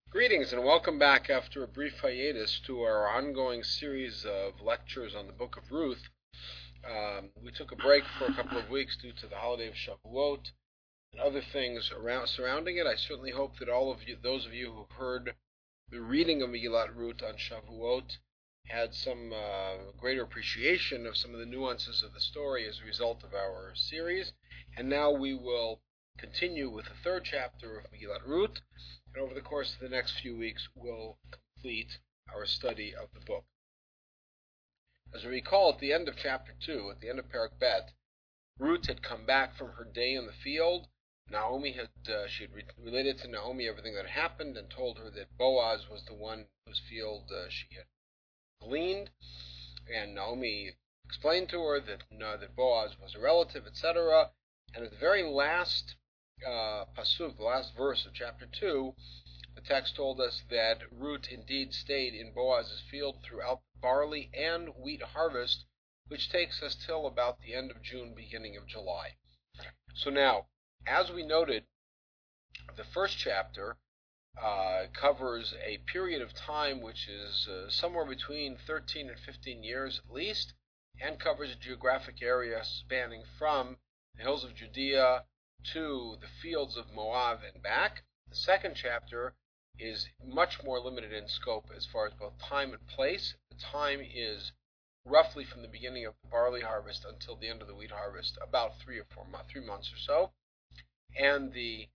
Greetings and welcome back after a brief hiatus to our ongoing series of lectures on the Book of Ruth. We took a break for a couple of weeks due to the holiday of Shavuot and other things surrounding it. I certainly hope that all of you, those of you who heard the reading of Megillat Ruth on Shavuot, had some greater appreciation of some of the nuances of the story as a result of our series. And now we will continue with the third chapter of Megillat Ruth, and over the course of the next few weeks we'll complete our study of the book. As we recall, at the end of chapter 2, at the end of Perek Bet, Ruth had come back from her day in the field. Naomi had related to Naomi everything that had happened and told her that Boaz was the one whose field she had gleaned, and Naomi explained to her that Boaz was a relative, etc. And at the very last pasuk, the last verse of chapter 2, the text told us that Ruth indeed stayed in Boaz's field throughout the barley and wheat harvest, which takes us till about the end of June, beginning of July. So now, as we noted, the first chapter covers a period of time which is somewhere between 13 and 15 years at least, and covers a geographic area spanning from the hills of Judea to the fields of Moab and back. The second chapter is much more limited in scope as far as both time and place. The time is roughly from the beginning of the barley harvest until the end of the wheat harvest, about 3 months or so. And the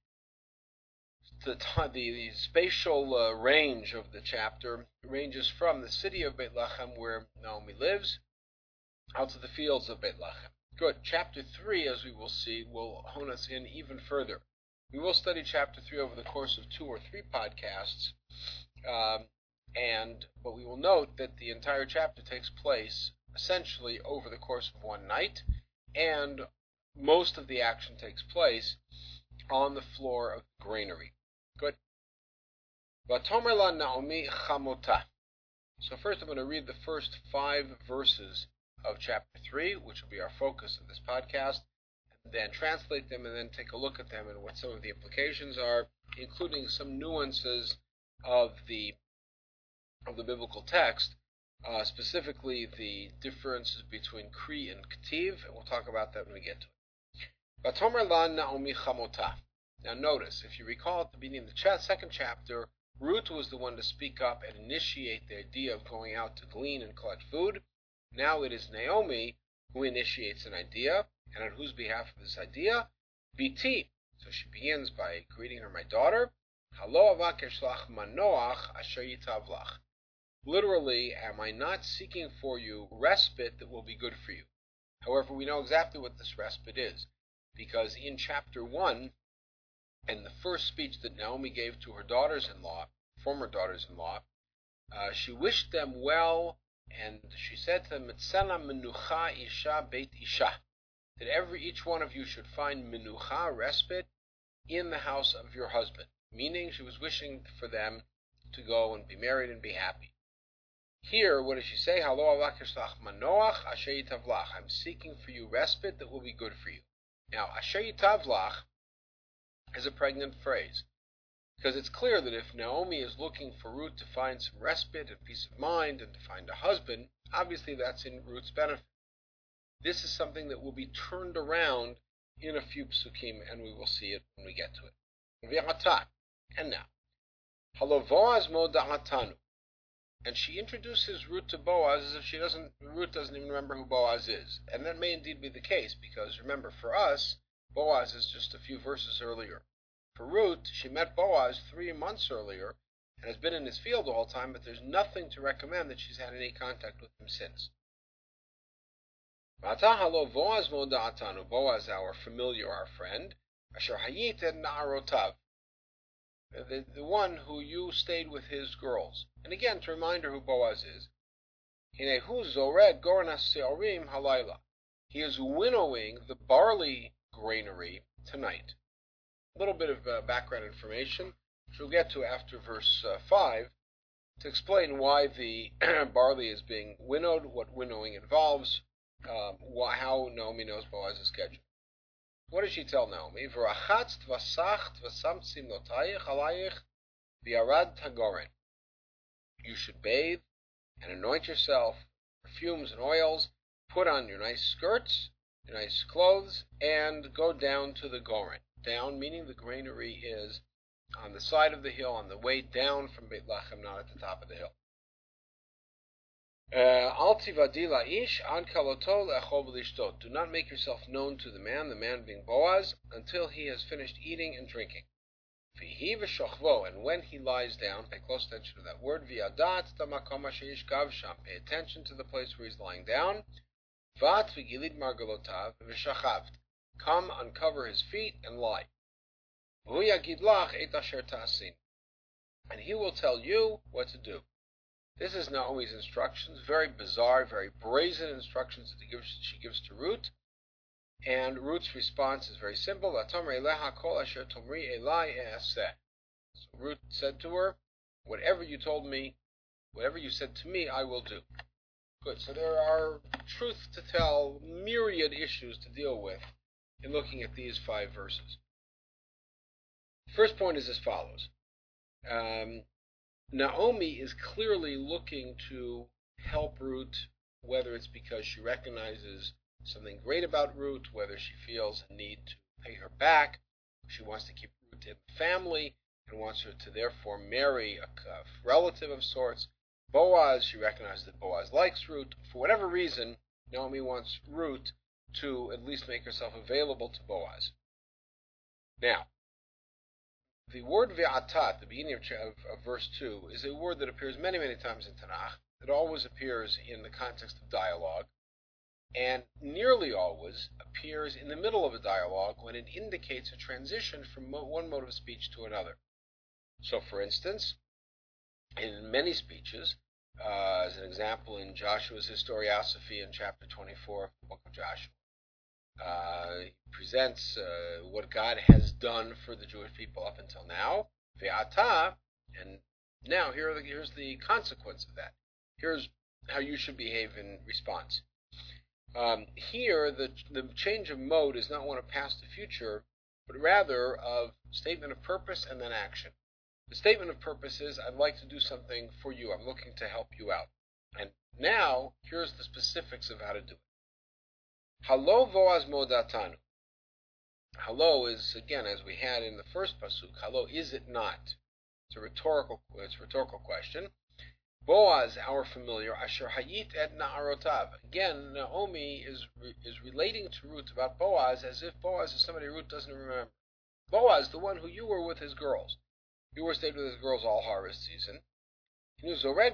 spatial range of the chapter ranges from the city of Beit Lechem, where Naomi lives, out to the fields of Beit Lechem. Good. Chapter 3, as we will see, will hone us in even further. We will study chapter 3 over the course of 2 or 3 podcasts, but we will note that the entire chapter takes place essentially over the course of one night, and most of the action takes place on the floor of the granary. Good. Vatomer la Naomi chamota. So first I'm going to read the first 5 verses of chapter 3, which will be our focus of this podcast, and then translate them and then take a look at them and what some of the implications are, including some nuances of the biblical text, specifically the differences between Kri and Ktiv, and we'll talk about that when we get to it. Vatomer la Naomi chamota. Now notice, if you recall at the beginning of the second chapter, Ruth was the one to speak up and initiate the idea of going out to glean and collect food. Now it is Naomi who initiates an idea, and on whose behalf of this idea? Biti. So she begins by greeting her, my daughter. Halo avakesh lach manoach asher yitav lach. Literally, am I not seeking for you respite that will be good for you? However, we know exactly what this respite is, because in chapter 1, in the first speech that Naomi gave to her daughters-in-law, former daughters-in-law, she wished them well, and she said to them, Metzena menucha isha beit isha, that each one of you should find menucha, respite, in the house of your husband. Meaning, she was wishing for them to go and be married and be happy. Here, what does she say? Halo avakesh lach manoach asher yitav lach. I'm seeking for you respite that will be good for you. Now, asher yitav lach is a pregnant phrase, because it's clear that if Naomi is looking for Ruth to find some respite and peace of mind and to find a husband, obviously that's in Ruth's benefit. This is something that will be turned around in a few psukim, and we will see it when we get to it. And now, Halo Boaz mo da'atanu. And she introduces Ruth to Boaz as if Ruth doesn't even remember who Boaz is. And that may indeed be the case, because remember, for us, Boaz is just a few verses earlier. For Ruth, she met Boaz 3 months earlier and has been in his field the whole time, but there's nothing to recommend that she's had any contact with him since. Boaz mo da'atanu. Boaz, our familiar, our friend, asher hayit et na'arotav, the one who you stayed with his girls. And again, to remind her who Boaz is, Hinehu zored gornas seorim halayla. He is winnowing the barley granary tonight. A little bit of background information, which we'll get to after verse 5, to explain why the barley is being winnowed, what winnowing involves, how Naomi knows Boaz's schedule. What does she tell Naomi? V'rachatz tvasacht v'samtzim notayich alayich V'arad tagorin. You should bathe and anoint yourself, perfumes and oils, put on your nice skirts, your nice clothes, and go down to the Goren. Down, meaning the granary is on the side of the hill, on the way down from Beit Lachem, not at the top of the hill. Al tivadi la'ish an kaloto le'achol v'lishtot. Do not make yourself known to the man being Boaz, until he has finished eating and drinking. V'hi v'shochvo, and when he lies down, pay close attention to that word, v'yadat tamakom she'yishkav sham. Pay attention to the place where he's lying down. Vat v'gilid margalotav v'shachavt. Come, uncover his feet, and lie. V'yagid lach et asher ta'asin. And he will tell you what to do. This is Naomi's instructions, very bizarre, very brazen instructions that she gives to Ruth. And Ruth's response is very simple. So Ruth said to her, whatever you said to me, I will do. Good. So there are truth to tell, myriad issues to deal with in looking at these 5 verses. First point is as follows. Naomi is clearly looking to help Ruth, whether it's because she recognizes something great about Ruth, whether she feels a need to pay her back, she wants to keep Ruth in the family, and wants her to therefore marry a relative of sorts. Boaz, she recognizes that Boaz likes Ruth. For whatever reason, Naomi wants Ruth to at least make herself available to Boaz. Now, the word ve'atat, the beginning of verse 2, is a word that appears many, many times in Tanakh. It always appears in the context of dialogue, and nearly always appears in the middle of a dialogue when it indicates a transition from one mode of speech to another. So, for instance, in many speeches, as an example in Joshua's Historiosophy in chapter 24 of the book of Joshua, he presents what God has done for the Jewish people up until now, ve'ata, and now here's the consequence of that. Here's how you should behave in response. Here, the change of mode is not one of past to future, but rather of statement of purpose and then action. The statement of purpose is, I'd like to do something for you. I'm looking to help you out. And now, here's the specifics of how to do it. Halo voaz modatanu. Halo is, again, as we had in the first pasuk, halo, is it not? It's a rhetorical question. Boaz, our familiar, asher hayit et na'arotav. Again, Naomi is relating to Ruth about Boaz as if Boaz is somebody Ruth doesn't remember. Boaz, the one who you were with his girls. You were stayed with his girls all harvest season. He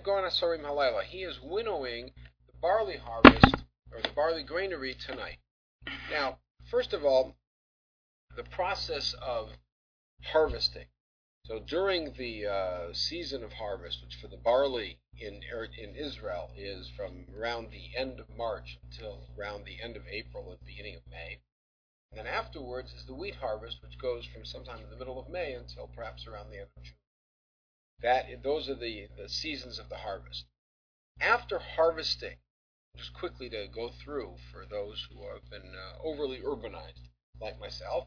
is winnowing the barley harvest, or the barley granary tonight. Now, first of all, the process of harvesting. So during the season of harvest, which for the barley in Israel is from around the end of March until around the end of April and beginning of May, and then afterwards is the wheat harvest, which goes from sometime in the middle of May until perhaps around the end of June. Those are the seasons of the harvest. After harvesting, just quickly to go through for those who have been overly urbanized, like myself,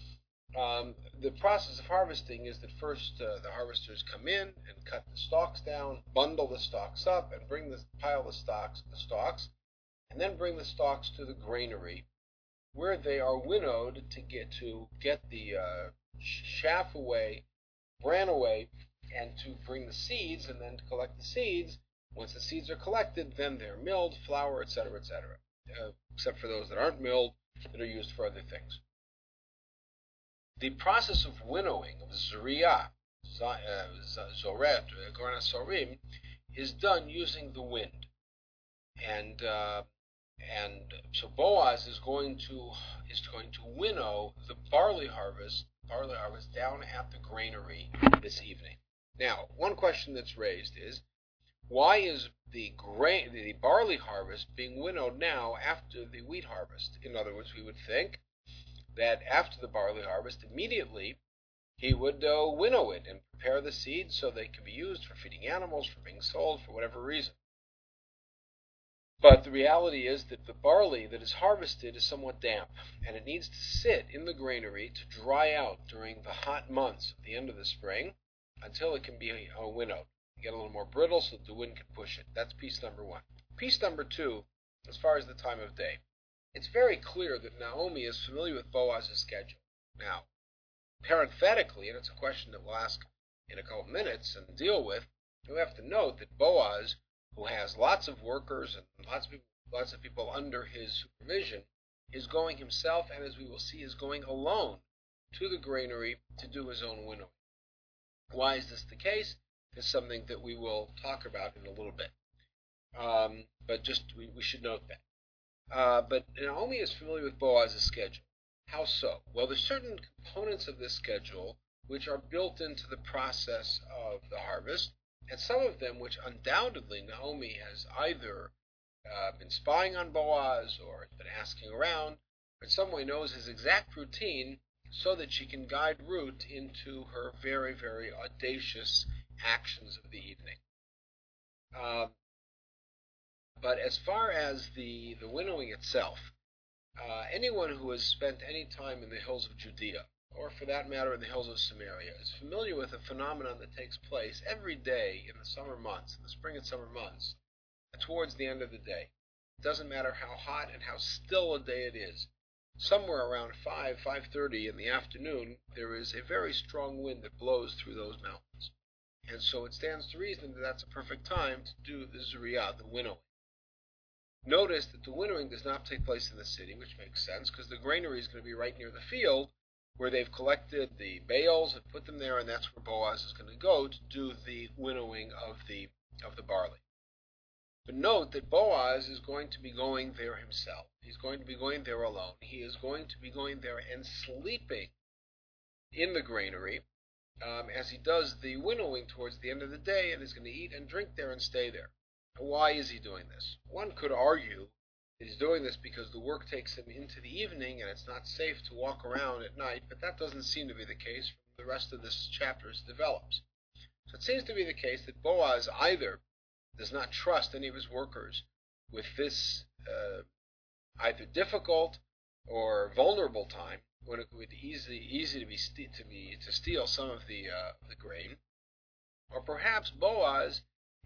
the process of harvesting is that first the harvesters come in and cut the stalks down, bundle the stalks up, and pile the stalks, and then bring the stalks to the granary, where they are winnowed to get the chaff away, bran away, and to bring the seeds, and then to collect the seeds. Once the seeds are collected, then they're milled, flour, etc., etc., except for those that aren't milled, that are used for other things. The process of winnowing, of zriyah, zoret, gorna sorim, is done using the wind. And so Boaz is going to winnow the barley harvest down at the granary this evening. Now, one question that's raised is, why is the barley harvest being winnowed now after the wheat harvest? In other words, we would think that after the barley harvest, immediately he would winnow it and prepare the seeds so they could be used for feeding animals, for being sold, for whatever reason. But the reality is that the barley that is harvested is somewhat damp, and it needs to sit in the granary to dry out during the hot months at the end of the spring until it can be winnowed. Get a little more brittle so that the wind can push it. That's piece number one. Piece number two, as far as the time of day. It's very clear that Naomi is familiar with Boaz's schedule. Now, parenthetically, and it's a question that we'll ask in a couple of minutes and deal with, we have to note that Boaz, who has lots of workers and lots of people under his supervision, is going himself, and as we will see, is going alone to the granary to do his own winnowing. Why is this the case? It's something that we will talk about in a little bit. But just we should note that. But Naomi is familiar with Boaz's schedule. How so? Well, there's certain components of this schedule which are built into the process of the harvest, and some of them which undoubtedly Naomi has either been spying on Boaz or has been asking around, or in some way knows his exact routine so that she can guide Ruth into her very, very audacious actions of the evening. But as far as the winnowing itself, anyone who has spent any time in the hills of Judea, or for that matter in the hills of Samaria, is familiar with a phenomenon that takes place every day in the summer months, in the spring and summer months, towards the end of the day. It doesn't matter how hot and how still a day it is. Somewhere around 5:30 in the afternoon, there is a very strong wind that blows through those mountains. And so it stands to reason that that's a perfect time to do the zuriyah, the winnowing. Notice that the winnowing does not take place in the city, which makes sense, because the granary is going to be right near the field, where they've collected the bales and put them there, and that's where Boaz is going to go to do the winnowing of the barley. But note that Boaz is going to be going there himself. He's going to be going there alone. He is going to be going there and sleeping in the granary as he does the winnowing towards the end of the day, and is going to eat and drink there and stay there. Why is he doing this? One could argue that he's doing this because the work takes him into the evening and it's not safe to walk around at night, but that doesn't seem to be the case from the rest of this chapter as it develops. So it seems to be the case that Boaz either does not trust any of his workers with this either difficult or vulnerable time, when it would be easy to steal some of the grain, or perhaps Boaz,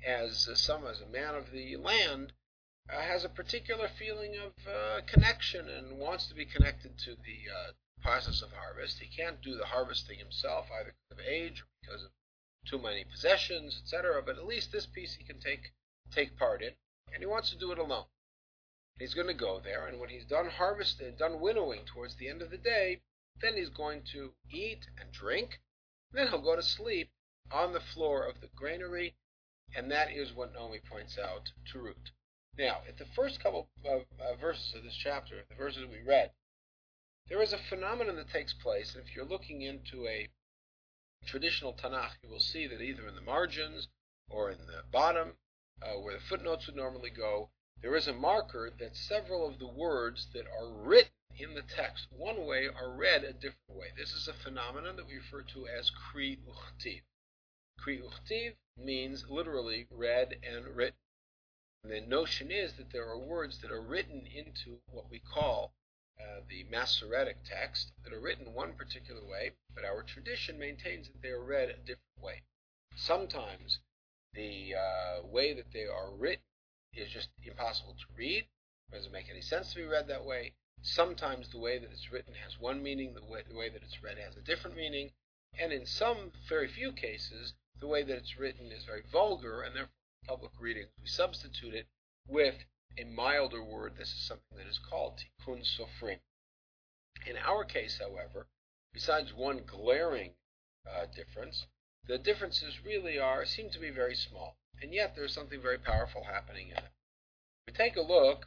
as a man of the land, has a particular feeling of connection and wants to be connected to the process of harvest. He can't do the harvesting himself, either because of age or because of too many possessions, etc. But at least this piece he can take part in, and he wants to do it alone. He's going to go there, and when he's done winnowing towards the end of the day, then he's going to eat and drink. Then he'll go to sleep on the floor of the granary, and that is what Naomi points out to Ruth. Now, at the first couple of verses of this chapter, the verses we read, there is a phenomenon that takes place, and if you're looking into a traditional Tanakh, you will see that either in the margins or in the bottom, where the footnotes would normally go, there is a marker that several of the words that are written in the text one way are read a different way. This is a phenomenon that we refer to as Kri Uchtiv. Kri Uchtiv means literally read and written. And the notion is that there are words that are written into what we call the Masoretic text, that are written one particular way, but our tradition maintains that they are read a different way. Sometimes the way that they are written is just impossible to read. It doesn't make any sense to be read that way. Sometimes the way that it's written has one meaning, the way that it's read has a different meaning, and in some very few cases, the way that it's written is very vulgar, and therefore in public readings we substitute it with a milder word. This is something that is called tikkun sofrim. In our case, however, besides one glaring difference, the differences really seem to be very small, and yet there's something very powerful happening in it. We take a look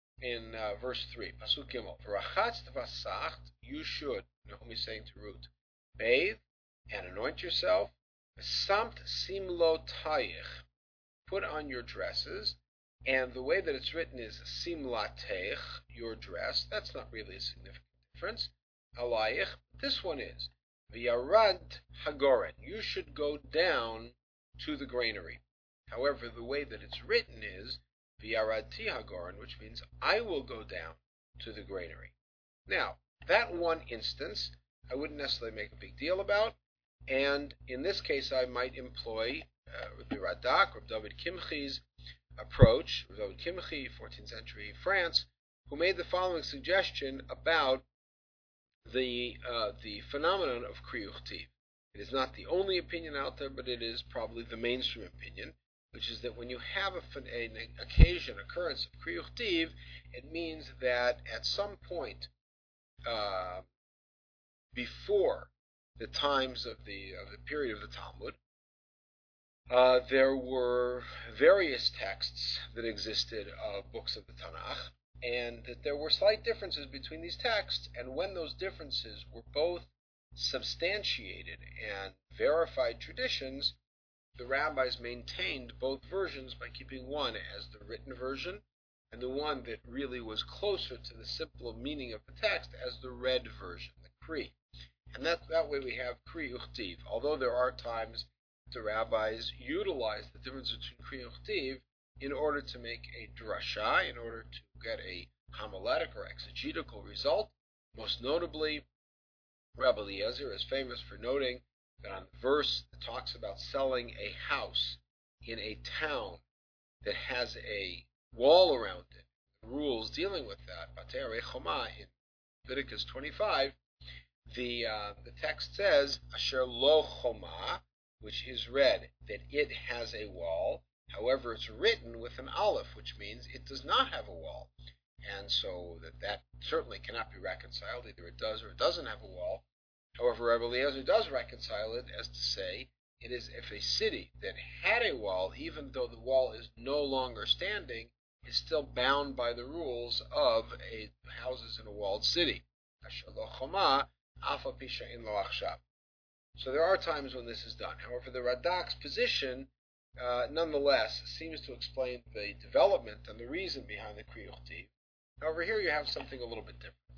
in verse 3, Pasuk Gimel. V'rachatz v'sacht, you should, Naomi is saying to Ruth, bathe and anoint yourself. Samt simlotayich, put on your dresses. And the way that it's written is simlatech, your dress. That's not really a significant difference. Alayich, this one is. V'yarad hagoren, you should go down to the granary. However, the way that it's written is V'yaradti hagoren, which means I will go down to the granary. Now, that one instance I wouldn't necessarily make a big deal about. And in this case, I might employ Rabbi Radak, Rabbi David Kimchi's approach, Rabbi David Kimchi, 14th century France, who made the following suggestion about the phenomenon of Kriyuch Tiv. It is not the only opinion out there, but it is probably the mainstream opinion, which is that when you have an occurrence of Kriyuch Tiv, it means that at some point before the times of the period of the Talmud, there were various texts that existed of books of the Tanakh, and that there were slight differences between these texts, and when those differences were both substantiated and verified traditions, the rabbis maintained both versions by keeping one as the written version, and the one that really was closer to the simple meaning of the text as the read version, the Kri. And that way we have Kri Uchtiv. Although there are times the rabbis utilize the difference between Kri Uchtiv in order to make a drasha, in order to get a homiletic or exegetical result. Most notably, Rabbi Eliezer is famous for noting that on the verse that talks about selling a house in a town that has a wall around it, the rules dealing with that, Batei Choma in Leviticus 25, the text says, Asher lo choma, which is read that it has a wall. However, it's written with an aleph, which means it does not have a wall. And so that certainly cannot be reconciled. Either it does or it doesn't have a wall. However, Rabbi Eliezer does reconcile it as to say, it is if a city that had a wall, even though the wall is no longer standing, is still bound by the rules of houses in a walled city. Asher lo choma, Alpha Pisha in Lo Achshav. So there are times when this is done. However, the Radak's position, nonetheless, seems to explain the development and the reason behind the Kriyuch Tiv. However, here you have something a little bit different.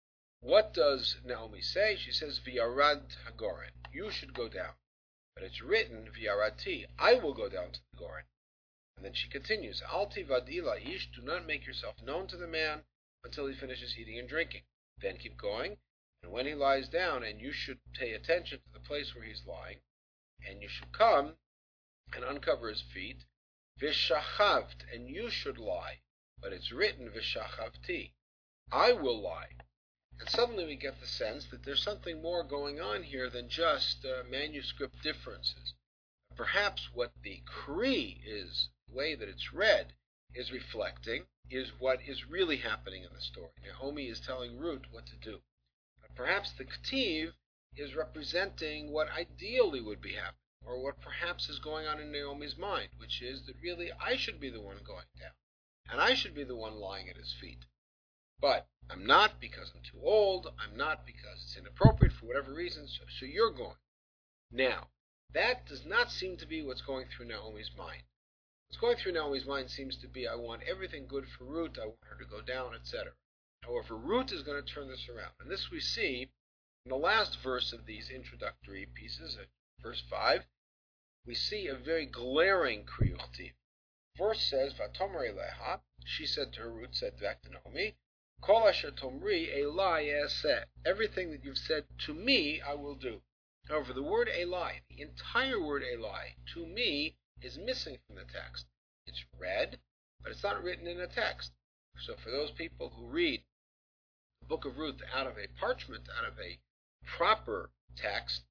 What does Naomi say? She says, V'yarad hagoren, you should go down. But it's written, V'yarati, I will go down to the goren. And then she continues, Al tivadila ish, do not make yourself known to the man until he finishes eating and drinking. Then keep going. And when he lies down, and you should pay attention to the place where he's lying, and you should come and uncover his feet, v'shachavt, and you should lie. But it's written, v'shachavti, I will lie. And suddenly we get the sense that there's something more going on here than just manuscript differences. Perhaps what the Kri is, the way that it's read, is reflecting, is what is really happening in the story. Naomi is telling Ruth what to do. Perhaps the Ktiv is representing what ideally would be happening, or what perhaps is going on in Naomi's mind, which is that really I should be the one going down, and I should be the one lying at his feet. But I'm not because I'm too old, I'm not because it's inappropriate for whatever reasons, so you're going. Now, that does not seem to be what's going through Naomi's mind. What's going through Naomi's mind seems to be, I want everything good for Ruth, I want her to go down, etc. However, Ruth is going to turn this around. And this we see in the last verse of these introductory pieces, at verse 5, we see a very glaring Kriyuch Tiv. Verse says, Vatomer eleha, she said to her, Ruth said back to Naomi, Kol asher tomri elai eseh, everything that you've said to me, I will do. However, the word elai, the entire word elai, to me, is missing from the text. It's read, but it's not written in a text. So for those people who read the book of Ruth out of a parchment, out of a proper text,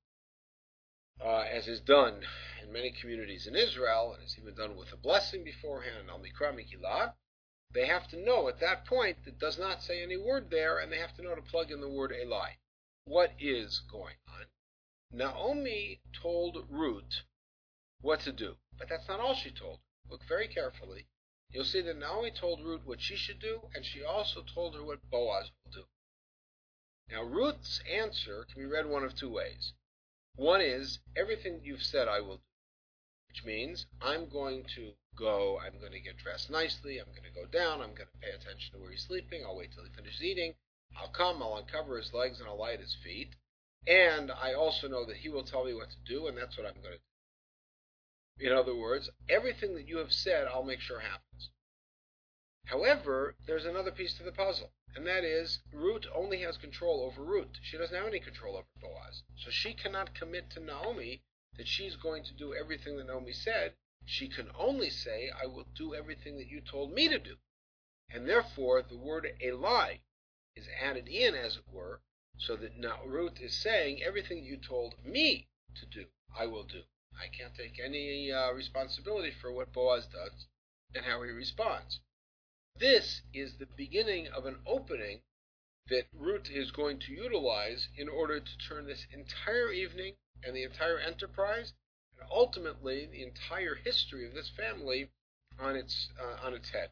as is done in many communities in Israel, and is even done with a blessing beforehand, al mikra mikilah, they have to know at that point that does not say any word there, and they have to know to plug in the word Elai. What is going on? Naomi told Ruth what to do, but that's not all she told her. Look very carefully. You'll see that Naomi told Ruth what she should do, and she also told her what Boaz will do. Now, Ruth's answer can be read one of two ways. One is, everything that you've said I will do, which means I'm going to go, I'm going to get dressed nicely, I'm going to go down, I'm going to pay attention to where he's sleeping, I'll wait till he finishes eating, I'll come, I'll uncover his legs, and I'll lie at his feet, and I also know that he will tell me what to do, and that's what I'm going to do. In other words, everything that you have said, I'll make sure happens. However, there's another piece to the puzzle, and that is Ruth only has control over Ruth. She doesn't have any control over Boaz. So she cannot commit to Naomi that she's going to do everything that Naomi said. She can only say, I will do everything that you told me to do. And therefore, the word Eli is added in, as it were, so that now Ruth is saying, everything you told me to do, I will do. I can't take any responsibility for what Boaz does and how he responds. This is the beginning of an opening that Ruth is going to utilize in order to turn this entire evening and the entire enterprise, and ultimately the entire history of this family on its head.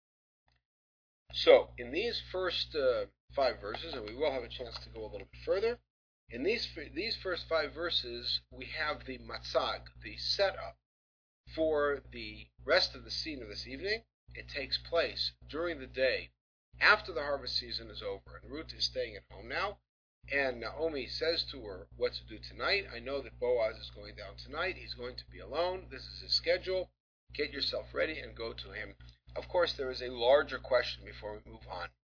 So, in these first 5 verses, and we will have a chance to go a little bit further, in these first 5 verses, we have the matzag, the setup for the rest of the scene of this evening. It takes place during the day after the harvest season is over, and Ruth is staying at home now, and Naomi says to her what to do tonight. I know that Boaz is going down tonight. He's going to be alone. This is his schedule. Get yourself ready and go to him. Of course, there is a larger question before we move on.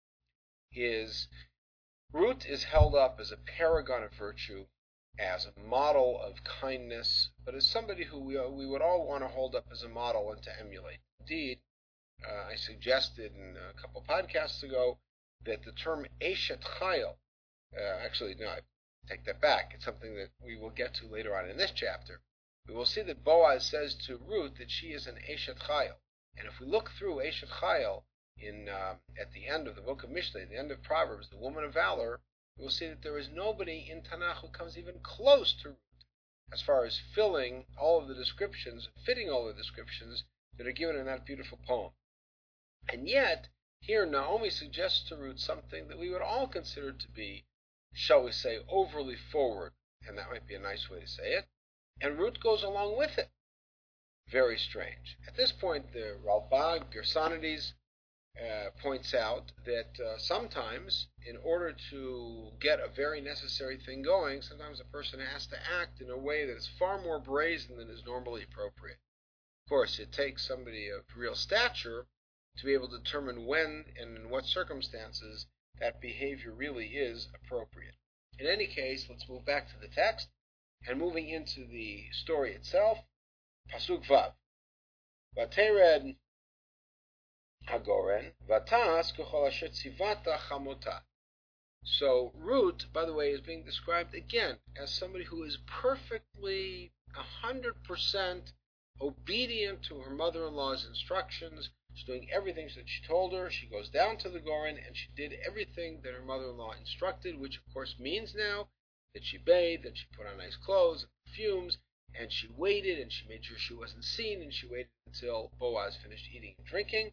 Ruth is held up as a paragon of virtue, as a model of kindness, but as somebody who we would all want to hold up as a model and to emulate. Indeed, I suggested in a couple podcasts ago that the term Eshet Chayil, actually, no, I take that back. It's something that we will get to later on in this chapter. We will see that Boaz says to Ruth that she is an Eshet Chayil. And if we look through Eshet Chayil at the end of the book of Mishlei, at the end of Proverbs, the woman of valor, we will see that there is nobody in Tanakh who comes even close to Ruth as far as fitting all of the descriptions that are given in that beautiful poem. And yet, here Naomi suggests to Ruth something that we would all consider to be, shall we say, overly forward, and that might be a nice way to say it, and Ruth goes along with it. Very strange. At this point, the Ralbag, Gersonides, points out that sometimes, in order to get a very necessary thing going, sometimes a person has to act in a way that is far more brazen than is normally appropriate. Of course, it takes somebody of real stature to be able to determine when and in what circumstances that behavior really is appropriate. In any case, let's move back to the text, and moving into the story itself, Pasuk Vav. Vatered Hagoren, Vatas Kechol Asher Tzivata Chamota. So Ruth, by the way, is being described again as somebody who is perfectly 100% obedient to her mother-in-law's instructions. She's doing everything that she told her. She goes down to the Goren and she did everything that her mother-in-law instructed, which of course means now that she bathed, that she put on nice clothes and perfumes, and she waited and she made sure she wasn't seen, and she waited until Boaz finished eating and drinking.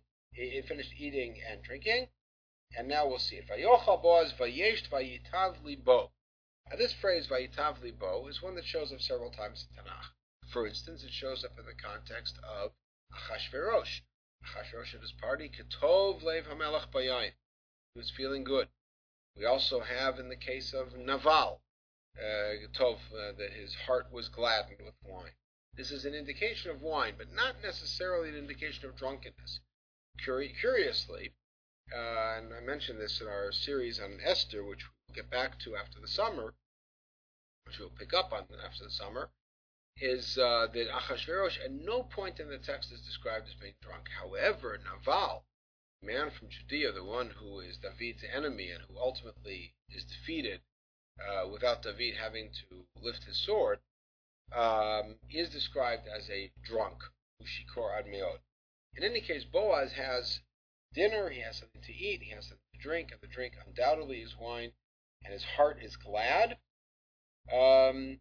And now we'll see it. Vayochal Boaz vayesh vayitav libo. Now this phrase vayitav libo is one that shows up several times in Tanakh. For instance, it shows up in the context of Achashverosh. Achashverosh at his party, Ketov Lev HaMelech Bayayin. He was feeling good. We also have in the case of Naval, that his heart was gladdened with wine. This is an indication of wine, but not necessarily an indication of drunkenness. Curiously, and I mentioned this in our series on Esther, which we'll get back to after the summer, which we'll pick up on after the summer, is that Achashverosh at no point in the text is described as being drunk. However, Naval, the man from Judea, the one who is David's enemy and who ultimately is defeated without David having to lift his sword, is described as a drunk, Ushikor ad meod. In any case, Boaz has dinner, he has something to eat, he has something to drink, and the drink undoubtedly is wine, and his heart is glad. And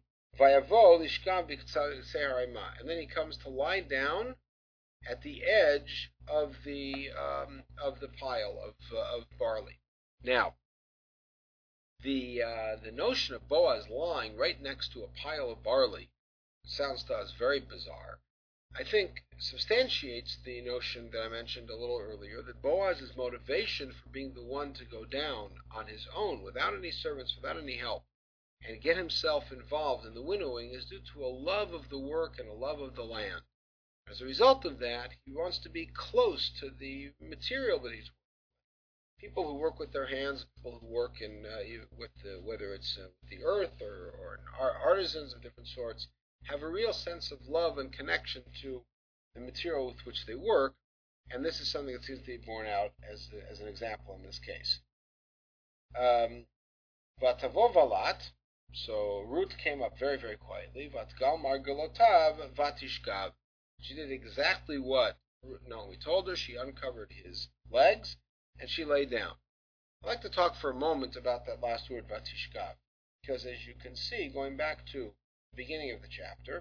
then he comes to lie down at the edge of the pile of barley. Now, the notion of Boaz lying right next to a pile of barley sounds to us very bizarre. I think substantiates the notion that I mentioned a little earlier, that Boaz's motivation for being the one to go down on his own, without any servants, without any help, and get himself involved in the winnowing is due to a love of the work and a love of the land. As a result of that, he wants to be close to the material that he's working. People who work with their hands, people who work in whether it's with the earth or artisans of different sorts, have a real sense of love and connection to the material with which they work, and this is something that seems to be borne out as an example in this case. Vatavo valat, so Ruth came up very, very quietly. Vatgal margalotav vatishkav. She did exactly what Naomi told her. She uncovered his legs, and she lay down. I'd like to talk for a moment about that last word, vatishkav, because as you can see, going back to the beginning of the chapter,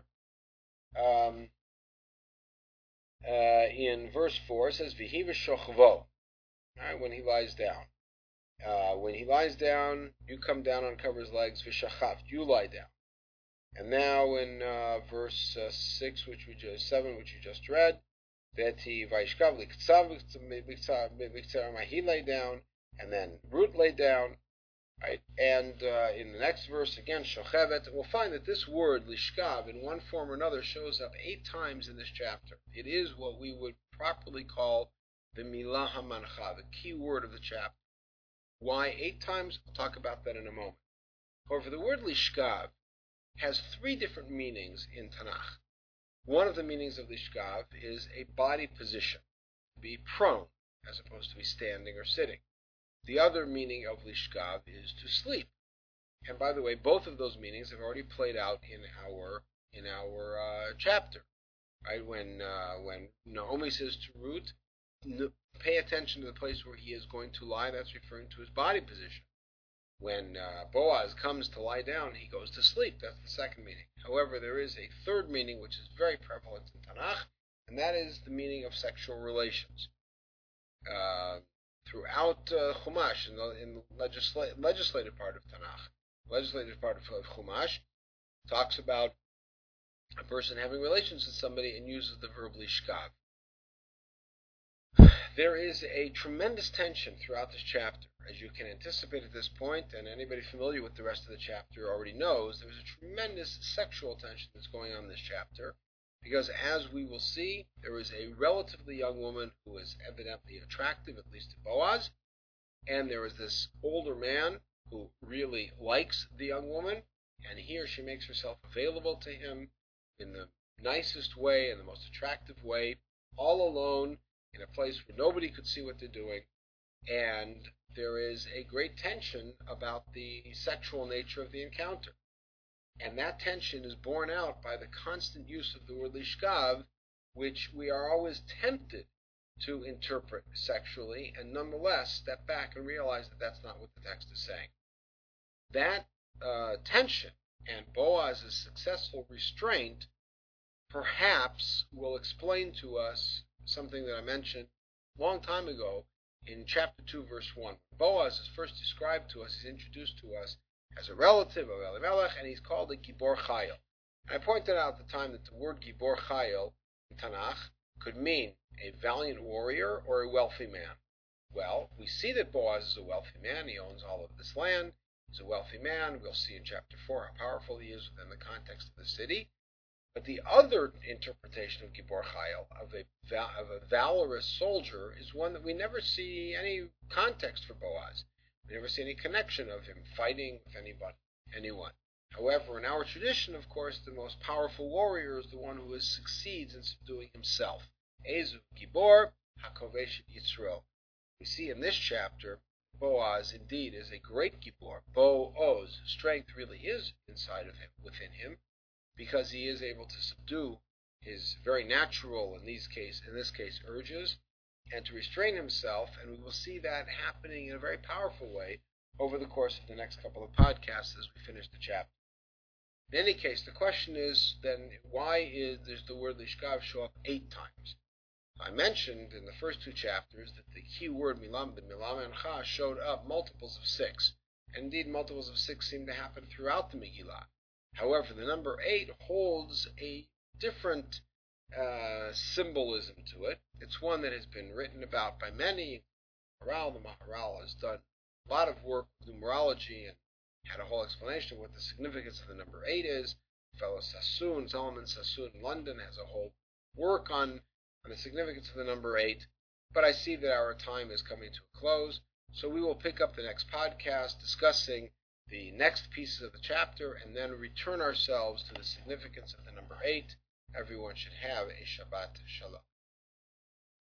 in verse 4, it says, Vihi v'shochvo, right, when he lies down. When he lies down, you come down, uncover his legs, v'shachav, you lie down. And now in verse 6, 7, which you just read, that he vaishkav liktsav, he lay down, and then Ruth lay down, right? And in the next verse again, shochevet, we'll find that this word lishkav, in one form or another, shows up 8 times in this chapter. It is what we would properly call the milah hamancha, the key word of the chapter. Why 8 times? I'll talk about that in a moment. However, the word lishkav has 3 different meanings in Tanakh. One of the meanings of lishkav is a body position, to be prone, as opposed to be standing or sitting. The other meaning of lishkav is to sleep. And by the way, both of those meanings have already played out in our chapter. Right? When Naomi says to Ruth, pay attention to the place where he is going to lie, that's referring to his body position. When Boaz comes to lie down, he goes to sleep. That's the second meaning. However, there is a third meaning which is very prevalent in Tanakh, and that is the meaning of sexual relations. Throughout Chumash, in the legislative part of Tanakh, legislative part of Chumash, talks about a person having relations with somebody and uses the verb lishkav. There is a tremendous tension throughout this chapter. As you can anticipate at this point, and anybody familiar with the rest of the chapter already knows, there's a tremendous sexual tension that's going on in this chapter, because as we will see, there is a relatively young woman who is evidently attractive, at least to Boaz, and there is this older man who really likes the young woman, and he or she makes herself available to him in the nicest way and the most attractive way, all alone, in a place where nobody could see what they're doing, and there is a great tension about the sexual nature of the encounter. And that tension is borne out by the constant use of the word lishkav, which we are always tempted to interpret sexually, and nonetheless step back and realize that that's not what the text is saying. That tension and Boaz's successful restraint perhaps will explain to us something that I mentioned a long time ago in chapter 2, verse 1. Boaz is first described to us, he's introduced to us as a relative of Elimelech, and he's called a Gibor Chayil. I pointed out at the time that the word Gibor Chayil in Tanakh could mean a valiant warrior or a wealthy man. Well, we see that Boaz is a wealthy man. He owns all of this land. He's a wealthy man. We'll see in chapter 4 how powerful he is within the context of the city. But the other interpretation of Gibor Chayil, of a valorous soldier, is one that we never see any context for Boaz. We never see any connection of him fighting with anyone. However, in our tradition, of course, the most powerful warrior is the one who succeeds in subduing himself. Ezu Gibor HaKovesh Yitzro. We see in this chapter, Boaz indeed is a great Gibor. Bo-oz, strength really is inside of him, within him, because he is able to subdue his very natural, in this case, urges, and to restrain himself, and we will see that happening in a very powerful way over the course of the next couple of podcasts as we finish the chapter. In any case, the question is then, why does the word lishkav show up 8 times? I mentioned in the first 2 chapters that the key word milam mencha showed up multiples of 6. And indeed, multiples of 6 seem to happen throughout the Megillah. However, the number 8 holds a different symbolism to it. It's one that has been written about by many. The Maharal has done a lot of work with numerology and had a whole explanation of what the significance of the number 8 is. Fellow Sassoon, Solomon Sassoon in London, has a whole work on the significance of the number 8, but I see that our time is coming to a close, so we will pick up the next podcast discussing the next pieces of the chapter and then return ourselves to the significance of the number 8. Everyone should have a Shabbat Shalom.